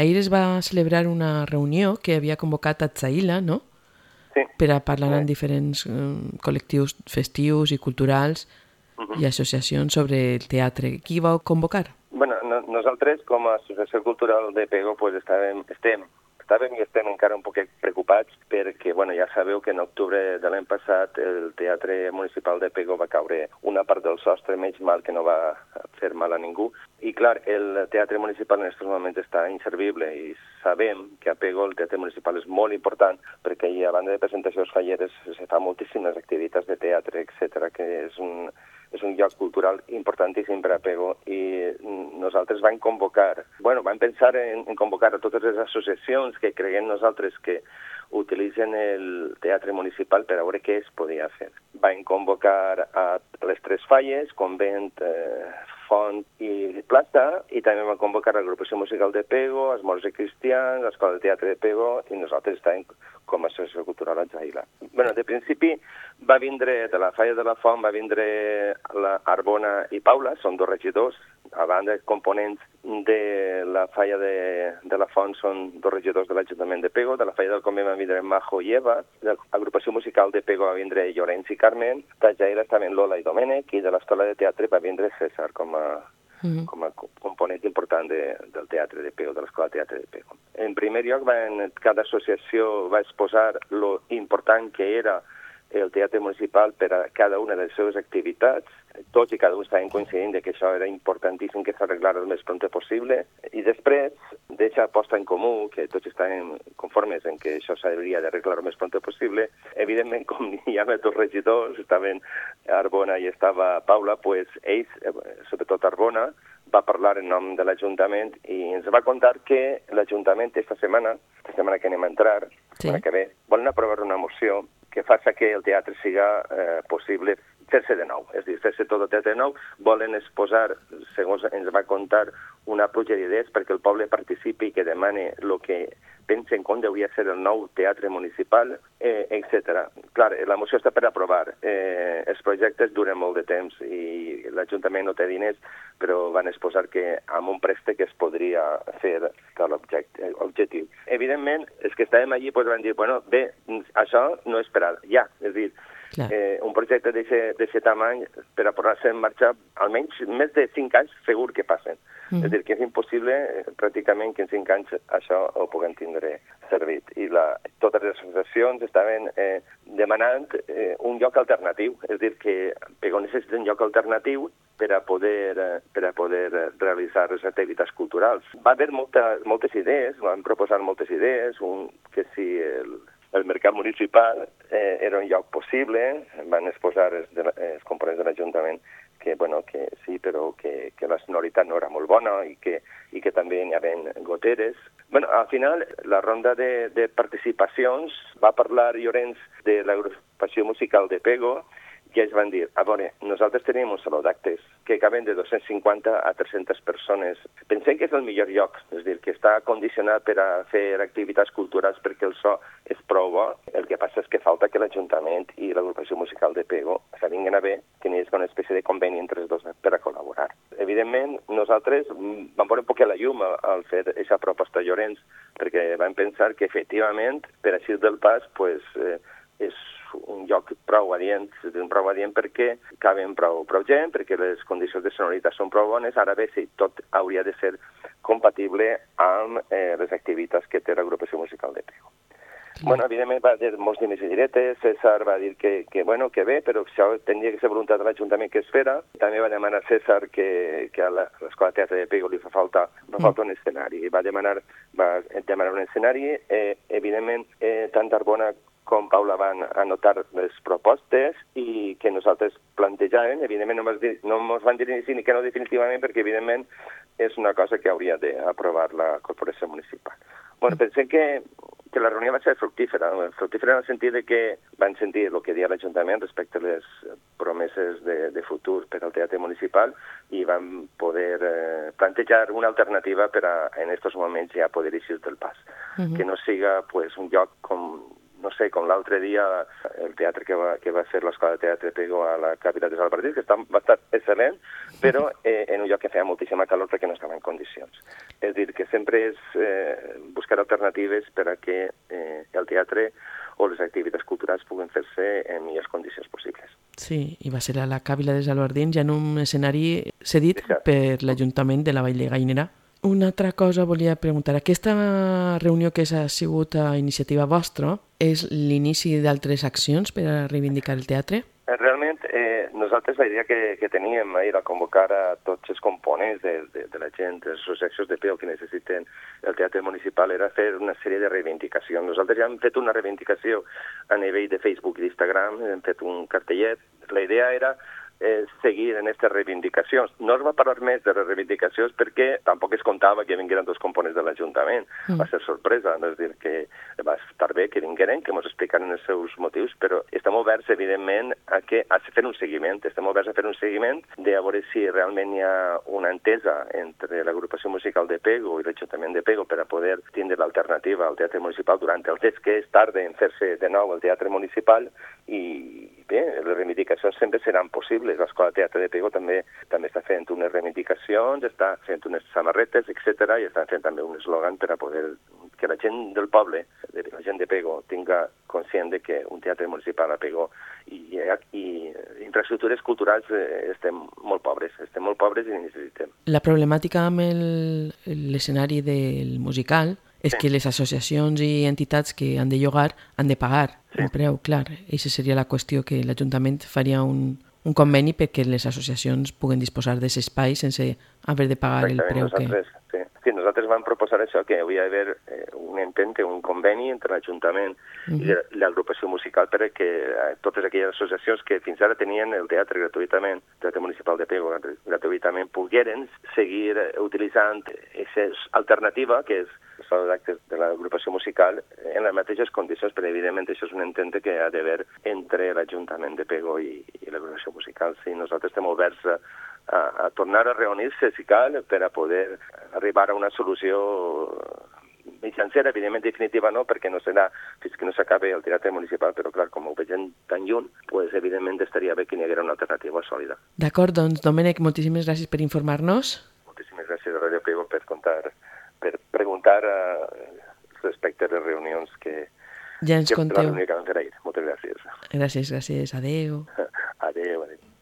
ahir es va celebrar una reunió que havia convocat Atzaïla, no? Sí. Per a parlar amb diferents col·lectius festius i culturals i associacions sobre el teatre. Qui va convocar? Bueno, nosaltres, com a Associació Cultural de Pego, pues estàvem i estem encara un poc preocupats perquè, bueno, ja sabeu que en octubre de l'any passat el Teatre Municipal de Pego va caure una part del sostre, menys mal que no va fer mal a ningú. I, clar, el Teatre Municipal en aquests moments està inservible i sabem que a Pego el Teatre Municipal és molt important perquè hi, a banda de presentacions falleres, se fa moltíssimes activitats de teatre, etc., que és un lloc cultural importantíssim per a Pego i nosaltres vam pensar en convocar a totes les associacions que creiem nosaltres que utilitzen el teatre municipal per a veure què es podia fer. Vam convocar a les tres falles, Convent, Font i Plaça, i també vam convocar l'agrupació musical de Pego, els Morts i Cristians, l'Escola de Teatre de Pego, i nosaltres estàvem com a associació cultural a Atzaïla. Bueno, de principi va vindre, de la falla de la Font, va vindre Arbona i Paula, són dos regidors, a banda components de la falla de la Font són dos regidors de l'Ajuntament de Pego, de la falla del Convent va vindre Majo i Eva, de l'agrupació musical de Pego va vindre Llorenç i Carmen, d'Atzaïla estaven Lola i Domènec, i de l'Escola de Teatre va vindre César com a component important del teatre de Pego, de l'Escola de Teatre de Pego. En primer lloc, cada associació va exposar lo important que era el teatre municipal per a cada una de les seves activitats. Tots i cada un estaven coincidint que això era importantíssim que s'arreglara el més prompte possible. I després, d'aquesta aposta en comú, que tots estàvem conformes en que això s'hauria d'arreglar el més prompte possible, evidentment, com hi havia dos regidors, estaven Arbona i estava Paula, pues ells, sobretot Arbona, va parlar en nom de l'Ajuntament i ens va contar que l'Ajuntament esta setmana que anem a entrar, setmana que ve, volen aprovar una moció que faci que el teatre siga possible fer-se de nou, és a dir, fer-se tot el teatre de nou, volen exposar, segons ens va contar, una pluja d'idees perquè el poble participi i que demane el que pensen com hauria de ser el nou teatre municipal, etc. Clar, la moció està per aprovar. Els projectes duren molt de temps i l'Ajuntament no té diners, però van exposar que amb un préstec es podria fer l'objectiu. Evidentment, els que estàvem allí van dir, bueno, bé, això no és per ja, és a dir, un projecte d'aquest tamany per a posar-se en marxa almenys més de 5 anys segur que passen. És a dir, que és impossible pràcticament que en 5 anys això ho puguem tindre servit. I totes les associacions estaven demanant un lloc alternatiu, és a dir, que Pego necessita un lloc alternatiu per a poder realitzar les activitats culturals. Va haver moltes idees, van proposar moltes idees, que si el mercat municipal era un lloc possible, van exposar els components de l'Ajuntament que sí, però que la sonoritat no era molt bona i que també hi havia goteres. Al final, la ronda de participacions va parlar Llorenç de l'agrupació musical de Pego i ells van dir, a veure, nosaltres tenim un saló d'actes que caben de 250 a 300 persones. Pensem que és el millor lloc, és a dir, que està condicionat per a fer activitats culturals perquè el so és prou bo. El que passa és que falta que l'Ajuntament i l'agrupació musical de Pego s'avinguin a bé, que n'hi hagi una espècie de conveni entre els dos per a col·laborar. Evidentment, nosaltres vam veure un poc la llum al fer aquesta proposta a Llorenç, perquè vam pensar que efectivament, per així del pas, és un lloc prou adient perquè caben prou gent, perquè les condicions de sonoritat són prou bones. Ara bé, sí, tot hauria de ser compatible amb les activitats que té l'agrupació musical de Pego. Evidentment va dir molts diners i diretes, César va dir que bé, però això tenia que ser voluntat de l'Ajuntament que es fera. També va demanar a César que a l'Escola de Teatre de Pego li fa falta un escenari. Va demanar un escenari. Evidentment, tant Arbona com Paula van anotar les propostes i que nosaltres plantejàvem. Evidentment no ens van dir ni sí ni que no definitivament perquè evidentment és una cosa que hauria d'aprovar la corporació municipal. Pensem que la reunió va ser fructífera en el sentit que van sentir el que deia l'Ajuntament respecte a les promeses de futur per al teatre municipal i van poder plantejar una alternativa per a en aquests moments ja poder eixir del pas. Que no siga un lloc com no sé, com l'altre dia el teatre que va fer l'Escola de Teatre de Pego a la capital de Salvador, que va estar excel·lent, però en un lloc que feia moltíssima calor perquè no estava en condicions. És a dir, que sempre és buscar alternatives per a que el teatre o les activitats culturals puguen fer-se en millors condicions possibles. Sí, i va ser a la Càvila de Salvardins, ja en un escenari cedit per l'Ajuntament de la Vall de Gallinera. Una altra cosa volia preguntar. Aquesta reunió que ha sigut a iniciativa vostra és l'inici d'altres accions per a reivindicar el teatre? Realment, nosaltres la idea que teníem era convocar a tots els components de la gent, de les associacions de peu que necessiten el teatre municipal, era fer una sèrie de reivindicacions. Nosaltres ja hem fet una reivindicació a nivell de Facebook i d'Instagram, hem fet un cartellet. La idea era seguir en aquestes reivindicacions. No es va parlar més de les reivindicacions perquè tampoc es comptava que vingueren dos components de l'Ajuntament. Va ser sorpresa, no? És dir, que va estar bé que vingueren, que ens explicaran els seus motius, però estem oberts, evidentment, a fer un seguiment. Estem oberts a fer un seguiment de a veure si realment hi ha una entesa entre l'agrupació musical de Pego i l'Ajuntament de Pego per a poder tindre l'alternativa al teatre municipal durant el temps que és tard en fer-se de nou el teatre municipal i bé, les reivindicacions sempre seran possibles. L'Escola de Teatre de Pego també està fent unes reivindicacions, està fent unes samarretes, etc. i està fent també un eslògan per a poder que la gent del poble, la gent de Pego, tinga conscient de que un teatre municipal a Pego i infraestructures culturals estem molt pobres i necessitem. La problemàtica amb l'escenari del musical és que les associacions i entitats que han de llogar han de pagar un preu, clar. Aquesta seria la qüestió, que l'Ajuntament faria un conveni perquè les associacions puguen disposar d'aquest espai sense haver de pagar el preu que... Sí, nosaltres vam proposar això, que hauria d'haver un entente, un conveni entre l'Ajuntament i l'agrupació musical perquè totes aquelles associacions que fins ara tenien el teatre gratuïtament, el Teatre Municipal de Pego gratuïtament, pogueren seguir utilitzant aquesta alternativa, que és els actes de l'agrupació musical, en les mateixes condicions, però evidentment això és un entente que ha d'haver entre l'Ajuntament de Pego i l'agrupació musical. Sí, nosaltres estem oberts a tornar a reunir-se, si cal, per a poder arribar a una solució mitjancera, evidentment definitiva no, perquè no serà fins que no s'acabi el teatre municipal, però clar, com ho vegem tan lluny, pues, evidentment estaria bé que hi haguera una alternativa sòlida. D'acord, doncs, Domènec, moltíssimes gràcies per informar-nos. Moltíssimes gràcies a Radio Pego per preguntar respecte a les reunions que ja ens conteu. Moltes gràcies. Gràcies. Adéu. Adéu.